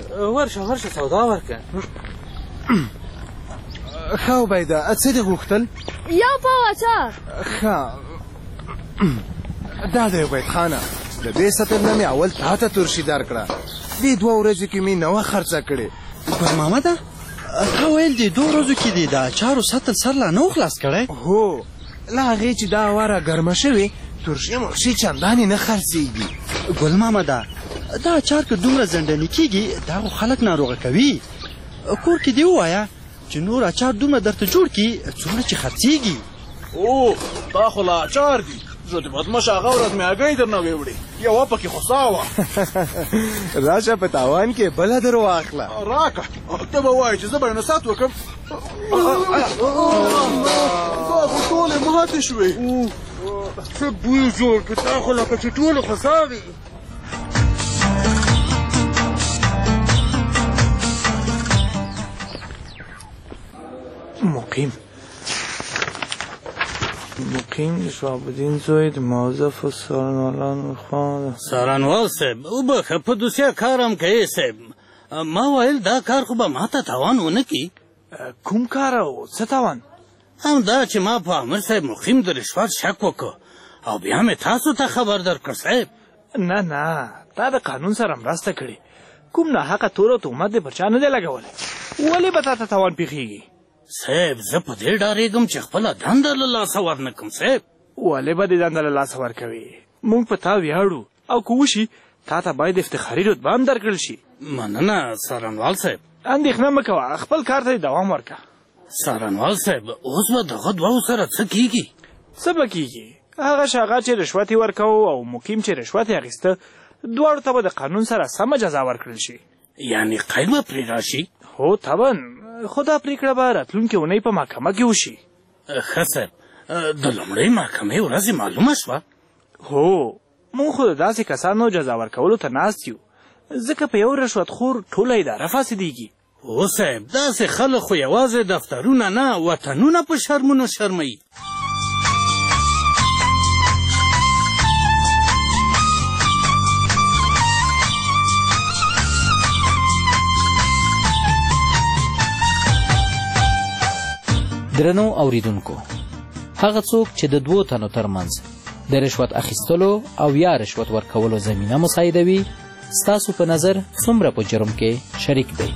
ورشه سودا ورکه. ښه عبیده څه دې غوښتل؟ یو پاو اچار. ښه دا دی عبید خانه، د دې سطل نه مې اول تا ته ترشي درکړه، دې 2 ورځو کې مې نوه خرڅه کړې. ګل محمده تا ویل دې 2 ورځو کې دې د اچارو سطل سر لا نه خلاص کړی؟ هو له هغې چې دا واره ګرمه شوې ترشي مرشي چندانې نه خرڅېږي. ګل محمده دا اچار که دومره زندنې کېږي دا خو خلک ناروغه کوي. کور کې دې ووایه چې نور اچار دومره درته جوړ کړي څومره چې خرڅېږي. او دا خو لا اچار دي، زه د بدمشه هغه ورځ مې هګۍ درنه ویوړې، یوه پکې خوسا وه. راشه په تاوان کې بله در واخله. راکه ته به وایې چې زه به نصات وکړم. دا خو ټولې ماتې شوې. څه بوی جوړ کړ، تا خو لکه چې ټولې خوسا وي. مقیم شهابالدین زوی د موظف و سارنوالان خان. سارنوال صاحب وبخه په دوسیه کارم کوي صاحب، ما ویل دا کار خو به ما ته تاوان ونه کړي. کوم کار او څه تاوان؟ هم دا چې ما په امیر صاحب مقیم د رشوت شک وکړ او بیا مې تاسو ته خبر درکړ صاحب. نه تا د قانون سره مرسته کړې، کوم ناحقه تور او تهمت دې پر چا نه دی لګولی، ولې به تا ته تاوان پېښېږي؟ صاحب زه په دې ډارېږم چې خپله دنده له لاسه ورنکړم صاحب. ولې به دې دنده له لاسه ورکوې؟ موږ په تا ویاړو او که وشي تا ته باید افتخاري رتبه هم درکړل شي. مننه سارنوال صاحب. اندېښنه مه کوه، خپل کار ته دوام ورکړه. سارنوال صاحب اوس به دغه 2 سره څه کېږي؟ څه به کېږي؟ هغه شاغه چې رشوت یې ورکوو او مقیم چې رشوت یې اخیسته، دواړو ته به د قانون سره سمه جزا ورکړل شي. یعنی قید به پرې راشي؟ هو طبعا، خو دا پرېکړه به راتلونکې اونۍ په محکمه کې وشي. ښه صاحب د لومړۍ محکمې ورځې معلومه شوه؟ هو موږ خو د داسې کسانو جزا ورکولو ته ناست یو، ځکه په یو رشوتخور ټوله اداره فاسدېږي. هو صاحب داسې خلک خو یوازې دفترونه نه وطنونه په شرمونو شرموي. درنو اوریدونکو، هغه څوک چې د 2 تنو ترمنځ د رشوت اخیستلو او یا رشوت ورکولو زمینه مساعدوي، ستاسو په نظر څومره په جرم کې شریک دی؟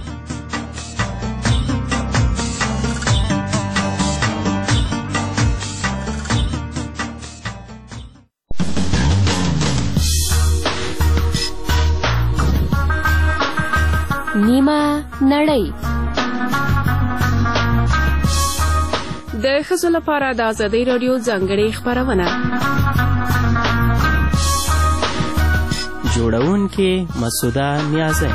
نیمه نړۍ د ښځو لپاره د ازادۍ راډیو ځانګړې خپرونه. جوړونکې مسعوده نیازی.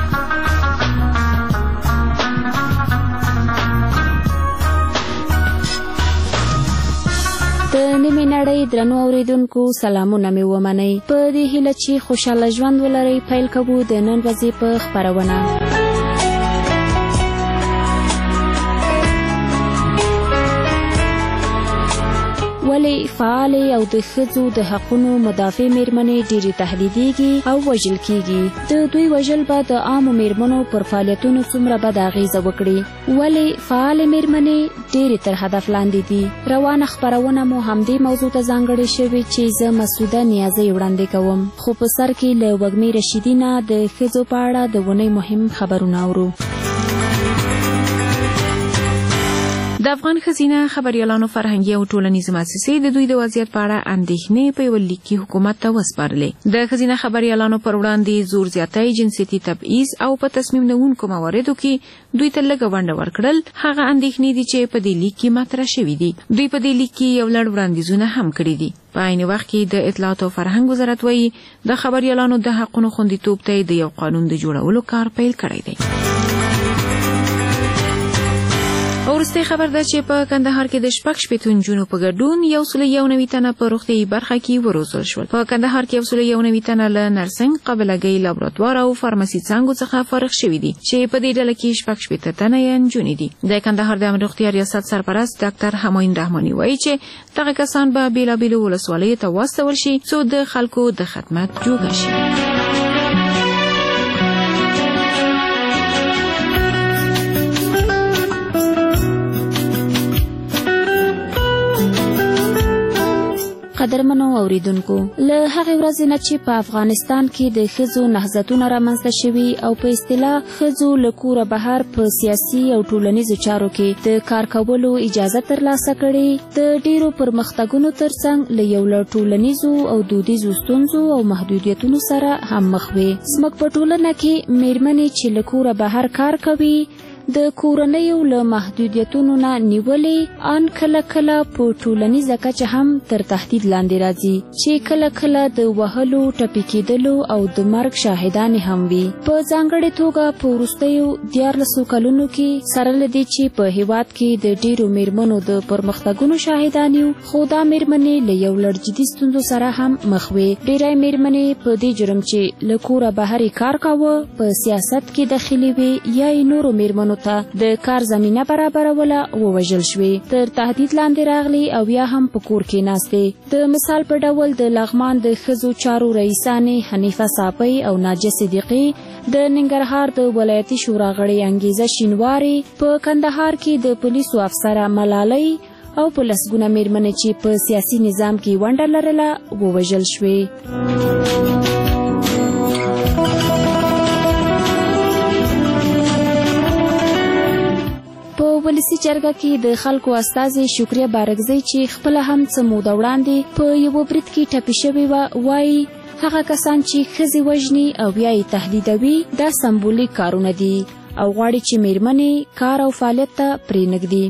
د نیمې نړۍ درنو اوریدونکو سلامونه مې ومنئ. په دې هیله چې خوشحاله ژوند ولرئ، پیل کوو د نن ورځې په خپرونه. ولې فعالې او د ښځو د حقونو مدافع میرمنې ډېرې تهدیدېږي او وژل کېږي؟ د دوی وژل به د عامو میرمنو پر فعالیتونو څومره بد اغېزه وکړي؟ ولې فعالې میرمنې ډېرې تر هدف لاندې دي؟ روانه خپرونه مو همدې موضوع ته ځانګړې شوې چې زه مسعوده نیازی وړاندې کوم. خو په سر کې له وږمې رشیدي نه د ښځو په اړه د اونۍ مهم خبرونه اورو. د افغان ښځینه خبریالانو فرهنګي او ټولنیزې مؤسسې د دوی د وضعیت په اړه اندېښنې په یوه لیک کې حکومت ته وسپارلې. د ښځینه خبریالانو پر وړاندې زور زیاتی، جنسیتي تبعیض او په تصمیم نیونکو مواردو کې دوی ته لږه ونډه ورکړل هغه اندېښنې دي چې په دې لیک کې مطرح شوي دي. دوی په دې لیک کې یو لړ وړاندیزونه هم کړي دي. په عین وخت کې د اطلاعات او فرهنګ وزارت وایي د خبریالانو د حقونو خوندیتوب ته د یو قانون د جوړولو کار پیل کړی دی. وروستی خبر ده چې په کندهار کې د 6 نجونو په ګډون 191 تنه په روغتیايي برخه کې وروزل شول. په کندهار کې 191 تنه له نرسنګ، قابلګۍ، لابراتوار او فارمسي څانګو څخه فارغ شوي دي چې په دې ډله کې 6 تنه یې نجونې دي. د کندهار د عامه روغتیا ریاست سرپرست ډاکټر همایون رحماني وایي چې دغه کسان به بېلابېلو ولسوالیو ته واستول شي څو د خلکو د خدمت جوګه شي. قدرمنو اوریدونکو له هغې ورځې نه چې په افغانستان کې د ښځو نهضتونه رامنځته شوي او په اصطلاح ښځو له کوره بهر په سیاسي او ټولنیزو چارو کې د کار کولو اجازه ترلاسه کړې د ډیرو پرمختګونو ترڅنګ له یو له ټولنیزو او دودیزو ستونزو او محدودیتونو سره هم مخ وې. زموږ په ټولنه کې میرمنې چې له کوره بهر کار کوي د کورنیو له محدودیتونو نه نیولې ان کله کله په ټولنیزه کچه هم تر تهدید لاندې راځي چې کله کله د وهلو ټپي کېدلو او د مرګ شاهدانې هم وي. په ځانګړې توګه په وروستیو 14 کلونو کې سره له دې چې په هېواد کې د ډیرو میرمنو د پرمختګونو شاهدان یو خو دا میرمنې له یو لړ جدي ستونزو سره هم مخ وې. ډیری میرمنې په دې جرم چې له کوره بهر کار کاوه په سیاست کې داخلي وې یا نورو میرمنو ته د کار زمینه برابروله ووژل شوې، تر تهدید لاندې راغلي او یا هم په کور کې ناستې. د مثال په ډول د لغمان د ښځو چارو رئیسانې حنیفه صافی او ناجیه صدیقي، د ننګرهار د ولایتي شورا غړې انګیزه شینواري، په کندهار کې د پولیسو افسره ملالۍ او په لسګونه میرمنې چې په سیاسي نظام کې ونډه لرله ووژل شوې. په ولسي جرګه کې د خلکو استازي شکریه بارګزی چې خپل هم څه موده وړاندې په یو برید کې ټپي شوی وایي هغه کسان چې ښځې وژني او یا یې تهدیدوي دا سمبولیک کارونه دي او غواړي چې میرمنې کار او فعالیت ته پرېنږدي.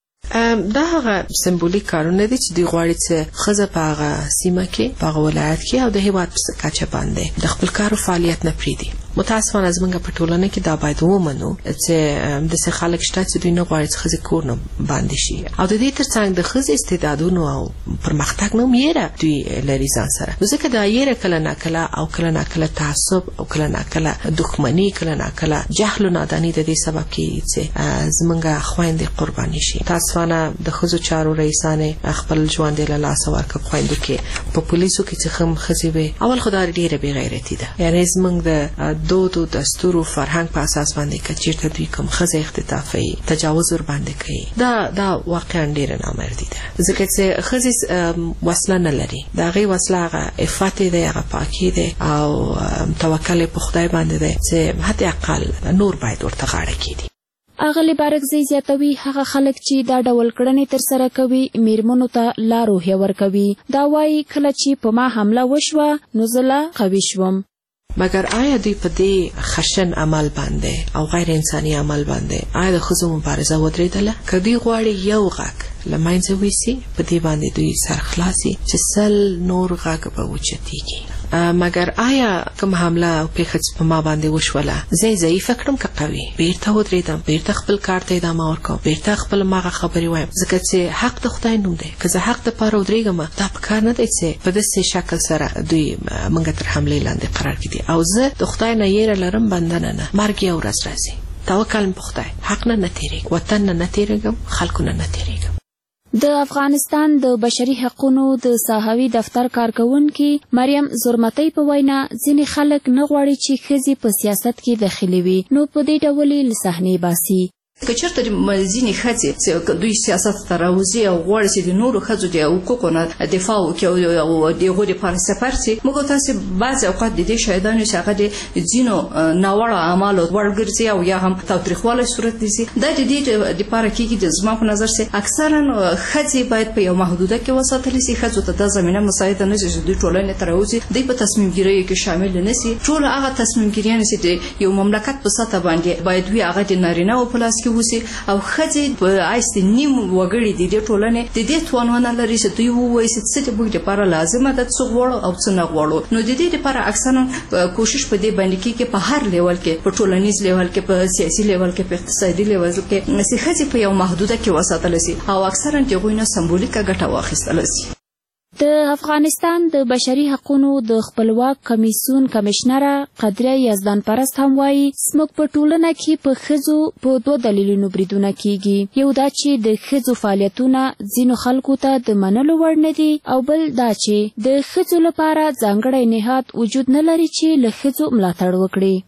دا هغه سمبولیک کارونه دي چې دوی غواړي چې ښځه په هغه سیمه کې په هغه ولایت کې او د هېواد په کچه باندې د خپل کار او فعالیت نه پرېږدي. متاسفانه زموږ په ټولنه کې دا باید ومنو چې داسې خلک شته چې دوی نه غواړي چې ښځې کور نه باندې شي او د دې ترڅنګ د ښځې استعدادونو او پرمختګ نه یېره دوی لري ځان سره. نو ځکه دا یېره کله ناکله او کله ناکله تعصب او کله ناکله دښمني، کله ناکله جهل و ناداني د دې سبب کېږي چې زموږ خویندې قرباني شي. متاسفانه د ښځو چارو رئیسانې خپل ژوند یې له لاسه ورکړ. خویندو کې په پولیسو کې چې هم ښځې وې، اول خو دا ډېره بې غیرتي ده. یعنې زموږ د دود او دستور او فرهنګ په اساس باندې که چېرته دوی کوم ښځه اختطافوي، تجاوز ورباندې کوي، دا واقعا ډېره نامردي ده. ځکه چې ښځې وسله نه لري، د هغې وسله هغه عفت دی، هغه پاکي دی او توکل یې په خدای باندې دی چې حتی اقل نور باید ورته غاړه کېږدي. اغلی بارګزی زیاتوي هغه خلک چې دا ډول کړنې ترسره کوي میرمنو ته لا روحیه ورکوي. دا وایي کله چې په ما حمله وشوه نو زه لا قوي شوم. مګر آیا دوی په دې خشن عمل باندې او غیر انساني عمل باندې آیا د ښځو مبارزه ودرېدله؟ که دوی غواړي یو غږ له منځه ویسي، په دې باندې دوی سرخلاصي چې 100 نور غږ به اوچتېږي. مګر آیا کوم حمله او پیښه چې په ما باندې وشوله زه یې ضعیفه کړم که قوي؟ بیرته ودرېدم، بیرته خپل کار ته ادامه ورکوم، بیرته خپل مغه خبرې وایم، ځکه چې حق د خدای نوم دی. که زه حق دپاره ودرېږم دا په کار نه دی چې په داسې شکل سره دوی موږ تر حملې لاندې قرار کړي. او زه د خدای نه یېره لرم، بندنه نه، مرګ یو ورځ راځي. توکل په خدای، حق نه تېرېږم، وطن نه تېرېږم، خلکو نه تېرېږم. د افغانستان د بشري حقوقو د ساحوي دفتر کارکونکي مریم زرمتۍ په وینا ځینې خلک نه غواړي چې ښځې په سیاست کې داخلي وي، نو په دې ډول یې له صحنې باسي. که چېرته ځینې ښځې چې دوی سیاست ته راوځي او غواړي چې د نورو ښځو د حقوقو نه دفاع وکړي او د هغو دپاره سفر شي، موږ تاسې بعضې اوقات د دې شاهدانو چې هغه د ځینو ناوړه اعمالو وړ ګرځي او یا هم تاوتریخوالی صورت نیسي. دا د دې دپاره کېږي د زما په نظر چې اکثرا ښځې باید په یو محدوده کې وساتلی شي. ښځو ته دا زمینه مساعده نه شي چې دوی ټولنې ته راوځي، دوی په تصمیم ګیریو کې شامل نه شي. ټول هغه تصمیم ګیریانې چې د یو مملکت په سطحه باندې باید وي هغه د نارینه‌و په لاس وسی او ښځې په آیست نیم وګړي د دې ټولنې د دې توان ونه لري چې دوی ووایي چې څه د موږ لپاره لازمه ده، څه غواړو او څه نه غواړو. نو د دې لپاره اکثرا کوشش په دې باندې کېږي په هر لیول کې، په ټولنیز لیول کې، په سیاسي لیول کې، په اقتصادي لیول کې چې ښځې په یو محدوده کې وساتلی شي او اکثرا د هغوی نه سمبولیکه ګټه واخیستلی شي. د افغانستان د بشري حقوقو د خپلواک کمیسیون کمشنره قدره یزدان پرست هم وایي زموږ په ټولنه کې په ښځو په 2 دلیلونو بریدونه کېږي. یو دا چې د ښځو فعالیتونه ځینو خلکو ته د منلو وړ نه دي او بل دا چې د ښځو لپاره ځانګړی نهاد وجود نه لري چې له ښځو ملاتړ وکړي.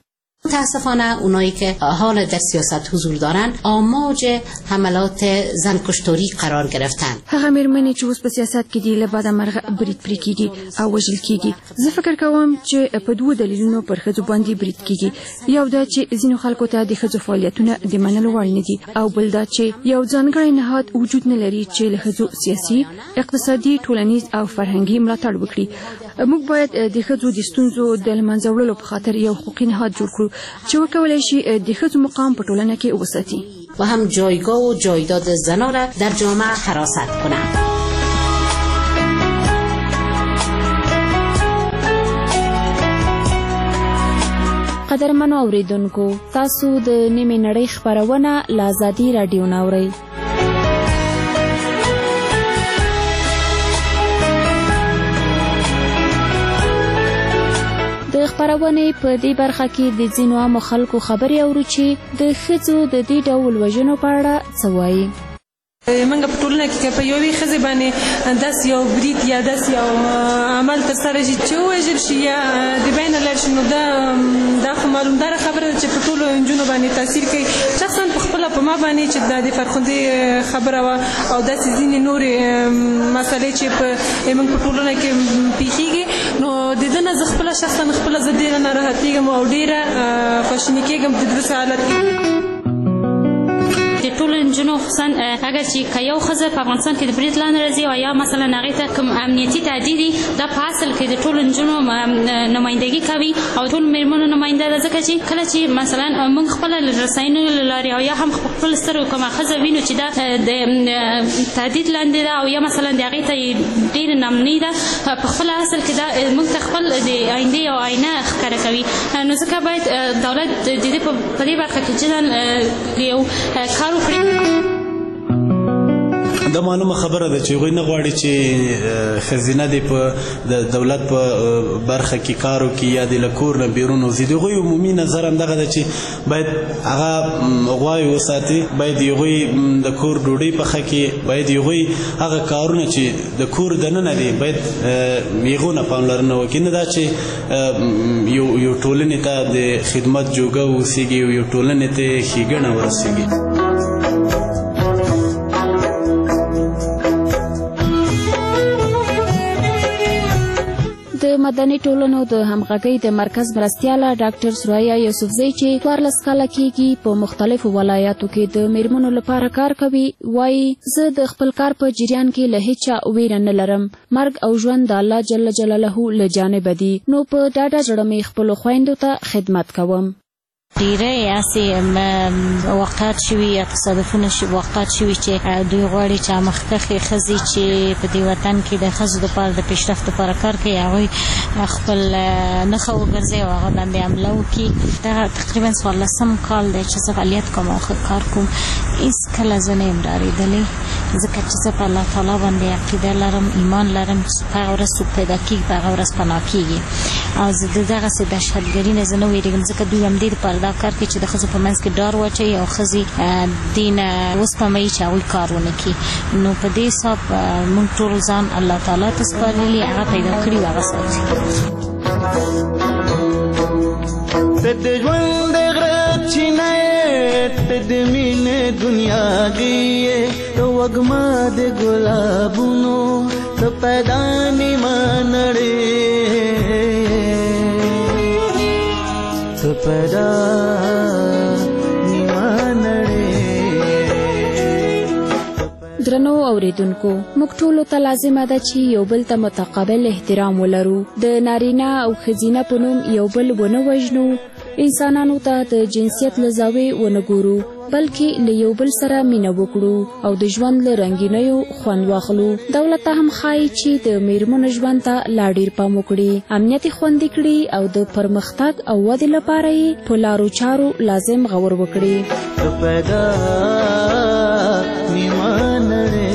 متاسفانه اونایی که حال در سیاست حضور دارن آماج حملات زنکشتاری قرار گرفتن. هغه مېرمنې چې اوس په سیاست کې دي له بده مرغه برید پرې کیږي او وژل کیږي. زه فکر کوم چې په دوه دلیلونو پر ښځو باندې برید کیږي. یو دا چې ځینو خلکو ته د ښځو فعالیتونه د منلو وړ نه دي او بل دا چې یو ځانګړی نهاد وجود نه لري چې له ښځو سیاسي، اقتصادي، ټولنیز او فرهنګي ملاتړ وکړي. موږ باید د ښځو د ستونزو د له منځه وړلو په خاطر یو حقوقي نهاد جوړ کړو چې وکولای شي د ښځو مقام په ټولنه کې وساتي و هم جایگاه و جایداد زنان را در جامعه حراست کنند. قدرمنو اوریدونکو، تاسو د نیمې نړۍ خپرونه له ازادي راډیو نه اورئ. د خپرونې په دې برخه کې د ځینو عامو خلکو خبرې اورو چې د ښځو د دې ډول وژنو په اړه څه وایي. منګه په ټولنه کې په یوې ښځې باندې داسې یو برید یا داسې یو عمل ترسره شي چې ووژل شي یا د بینه لاړ شي، نو دا خو معلومداره خبره ده چې په ټولو نجونو باندې تاثیر کوي. شخصا په خپله په ما باندې چې دا د فرخندې خبره وه او داسې ځینې نورې مسلې چې موږ په ټولنه کې پیښیږي، نو د ده نه زه خپله شخصا خپله زه ډېره ناراحتېږم او ډېره خواشیني کېږم د داسې حالت کې. د ټولو نجونو خصوصا اگر چې که یو ښځه په افغانستان کې د برید لاندې راځي او یا مثلا هغې ته کوم امنیتي تهدید وي، دا په اصل کې د ټولو نجونو نمایندګي کوي او ټولو مېرمنو نماینده ده، ځکه چې کله چې مثلا موږ خپله له رسنیو له لارې او یا هم خپل سترګو کومه ښځه وینو چې دا د تهدید لاندې ده او یا مثلا د هغې ته ډېره نامنۍ ده، په خپل اصل کې دا موږ ته خپل د آینده یو آینه ښکاره کوي. نو ځکه باید دولت د دې په دې برخه کې جداً یو کار وکړي. دا معلومه خبره ده چې هغوی نه غواړي چې ښځینه دې په د دولت په برخه کې کار وکړي یا دې له کور نه بیرون وځي. د هغوی عمومي نظر همدغه ده چې باید هغه غواوې وساتي، باید هغوی د کور ډوډۍ پخه کړي، باید هغوی هغه کارونه چې د کور دننه دي باید هغو نه پاملرنه وکړي، نه دا چې یو ټولنې ته د خدمت جوګه واوسېږي او یو ټولنې ته ښېګڼه ورسېږي. د مدني ټولنو د همغږۍ د مرکز مرستیاله ډاکټر سریا یوسفزۍ چې 14 کاله کېږي په مختلفو ولایاتو کې د میرمنو لپاره کار کوي، وایي زه د خپل کار په جریان کې له هیچا ویره نه لرم. مرګ او ژوند د الله جل جلاله له جانبه دي، نو په ډاډه زړه مې خپلو خویندو ته خدمت کوم. ډیری هسې واقعات شوي یا تصادفونه واقعات شوي چې دوی غواړي چې مخکښې ښځې چې په دې وطن کې د ښځو دپاره د پیشرفت دپاره کار کوي هغوی خپل نښه وګرځوي او هغه باندې حمله وکړي. دغه تقریبا 14 کال دی چې زه فعالیت کوم او کار کوم، هېڅکله زه نه یم ډارېدلې، ځکه چې زه په الله تعالی باندې عقیده لرم، ایمان لرم چې په هغه ورځ څوک پیدا کېږي په هغه ورځ پناه کېږي او زه د دغسې دهشتګري نه زه نه وېرېږم، ځکه دوی همدې دپاره دا کار کوي چې د ښځو په منځ کې ډار واچوي او ښځې دې نه وسپموي چې هغوی کار ونه کړي. نو په دې حساب موږ ټول ځان الله تعالی ته سپارلي، هغه پیدا کړي او هغه ساتي. ته د ژوند د غره چینه یې، ته د مینې دنیا غیې، ته وږمه د ګلابونو، ته پیدا نیمه نړۍ، ته پیدا نیمه نړۍ. درنو اوریدونکو، موږ ټولو ته لازمه ده چې یو بل ته متقابل احترام ولرو، د نارینه او ښځینه په نوم یو بل ونه وژنو، انسانانو ته د جنسیت له زاویې ونه ګورو، بلکې له یو بل سره مینه وکړو او د ژوند له رنګینیو خوند واخلو. دولت ته هم ښایي چې د میرمنو ژوند ته لا ډېر پام وکړي، امنیت یې خوندي کړي او د پرمختګ او ودې لپاره یې په لارو چارو لازم غور وکړي. پیدا نیمه نړۍ.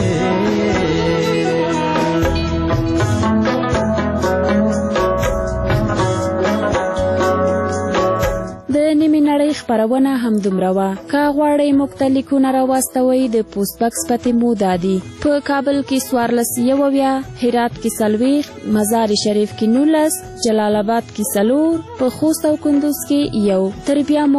د نیمې نړۍ نړۍ خپرونه همدومره وه. که غواړئ موږ ته لیکونه راواستوئ د پوسټ بکس پتې مو دا دي: په کابل کې 1490، هرات کې 40، مزار شریف کې 19، جلال آباد کې 4، په خوست او کندوز کې 1. تر بیا